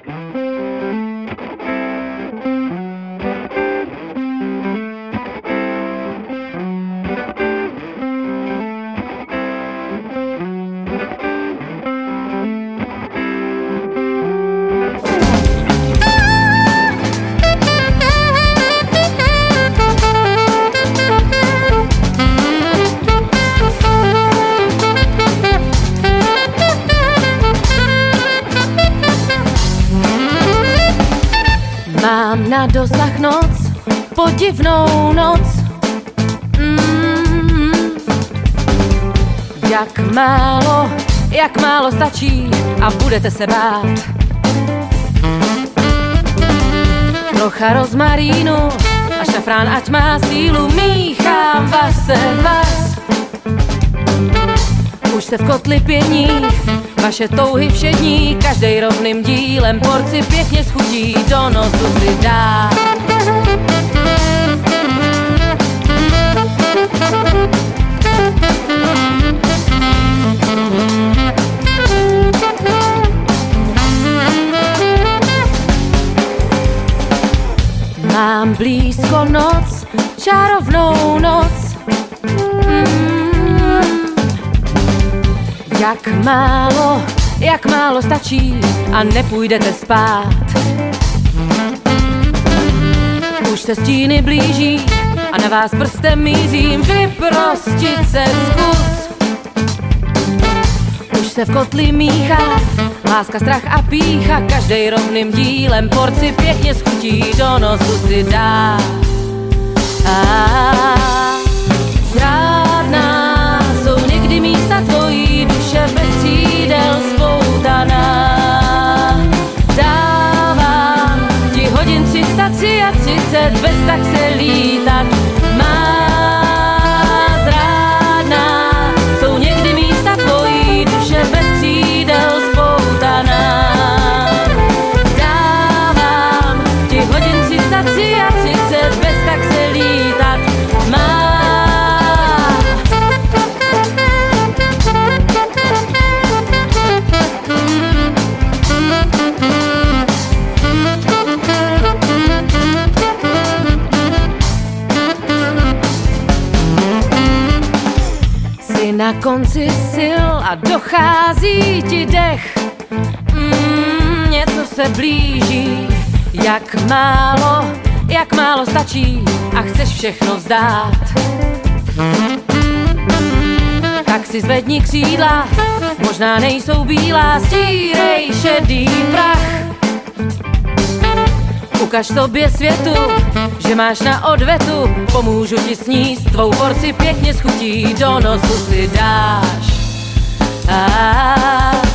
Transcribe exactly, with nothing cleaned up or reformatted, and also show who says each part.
Speaker 1: Mám na dosah noc, podivnou noc. Mm. Jak málo, jak málo stačí a budete se bát. Trocha rozmarínu a šafrán, ať má sílu, míchám vás se vás. Už se v kotli pění, vaše touhy všední, každej rovným dílem porci pěkně schutí do nosu si dá. Mám blízko noc, čarovnou noc. Jak málo, jak málo stačí a nepůjdete spát. Už se stíny blíží a na vás prstem mířím, vyprostit se zkus. Už se v kotli míchá láska, strach a pýcha, každej rovným dílem porci pěkně schutí do nosu si dá. Zrádná jsou někdy místa tvojí duše bez křídel spoutaná. Dávám ti hodin tři sta třicet, bez tak se lítat má. Zrádná jsou někdy místa tvojí duše bez křídel spoutaná. Dávám ti hodin tři sta třicet, bez tak se lítat má. Na konci sil a dochází ti dech. Mm, něco se blíží, jak málo, jak málo stačí a chceš všechno vzdát. Tak si zvedni křídla, možná nejsou bílá, stírej šedý prach. Ukaž sobě světu, že máš na odvetu, pomůžu ti sníst, tvou porci pěkně schutí do nosu si dáš. Ah.